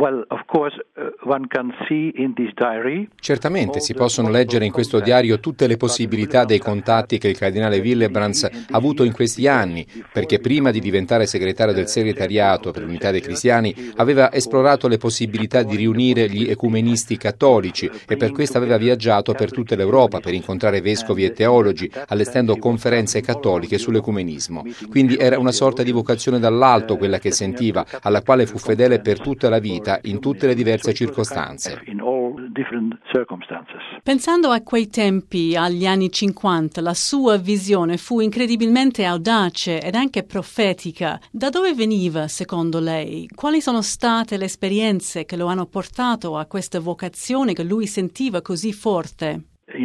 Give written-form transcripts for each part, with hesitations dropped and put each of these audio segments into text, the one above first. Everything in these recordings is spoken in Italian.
Certamente si possono leggere in questo diario tutte le possibilità dei contatti che il cardinale Willebrand ha avuto in questi anni, perché prima di diventare segretario del segretariato per l'unità dei cristiani aveva esplorato le possibilità di riunire gli ecumenisti cattolici e per questo aveva viaggiato per tutta l'Europa per incontrare vescovi e teologi, allestendo conferenze cattoliche sull'ecumenismo. Quindi era una sorta di vocazione dall'alto quella che sentiva, alla quale fu fedele per tutta la vita, in tutte le diverse circostanze. Pensando a quei tempi, agli anni 50, la sua visione fu incredibilmente audace ed anche profetica. Da dove veniva, secondo lei? Quali sono state le esperienze che lo hanno portato a questa vocazione che lui sentiva così forte? In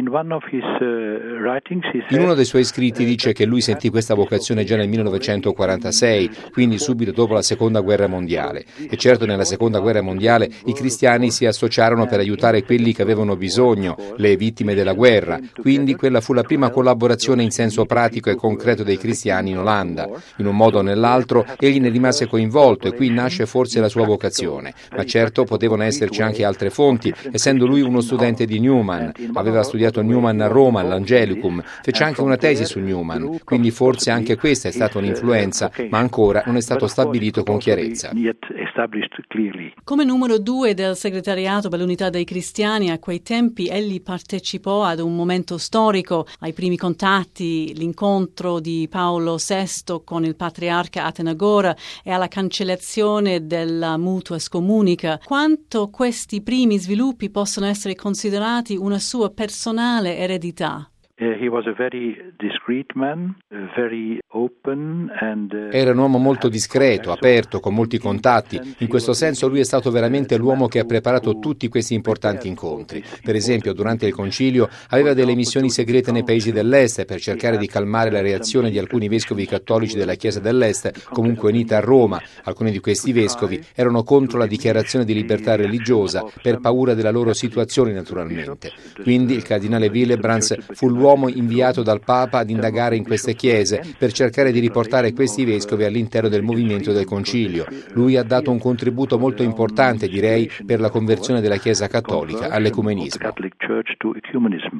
uno dei suoi scritti dice che lui sentì questa vocazione già nel 1946, quindi subito dopo la Seconda Guerra Mondiale. E certo nella Seconda Guerra Mondiale i cristiani si associarono per aiutare quelli che avevano bisogno, le vittime della guerra. Quindi quella fu la prima collaborazione in senso pratico e concreto dei cristiani in Olanda. In un modo o nell'altro egli ne rimase coinvolto e qui nasce forse la sua vocazione. Ma certo potevano esserci anche altre fonti, essendo lui uno studente di Newman. Aveva studiato Newman a Roma, all'Angelicum, fece anche una tesi su Newman, quindi forse anche questa è stata un'influenza, ma ancora non è stato stabilito con chiarezza. Come numero 2 del segretariato per l'unità dei cristiani, a quei tempi egli partecipò ad un momento storico, ai primi contatti, l'incontro di Paolo VI con il patriarca Atenagora e alla cancellazione della mutua scomunica. Quanto questi primi sviluppi possono essere considerati una sua personale eredità? Era un uomo molto discreto, aperto, con molti contatti. In questo senso lui è stato veramente l'uomo che ha preparato tutti questi importanti incontri. Per esempio, durante il concilio aveva delle missioni segrete nei paesi dell'Est per cercare di calmare la reazione di alcuni vescovi cattolici della Chiesa dell'Est, comunque unita a Roma. Alcuni di questi vescovi erano contro la dichiarazione di libertà religiosa per paura della loro situazione, naturalmente. Quindi il cardinale Willebrand fu l'uomo inviato dal Papa ad indagare in queste chiese per cercare di riportare questi vescovi all'interno del movimento del concilio. Lui ha dato un contributo molto importante, direi, per la conversione della Chiesa cattolica all'ecumenismo.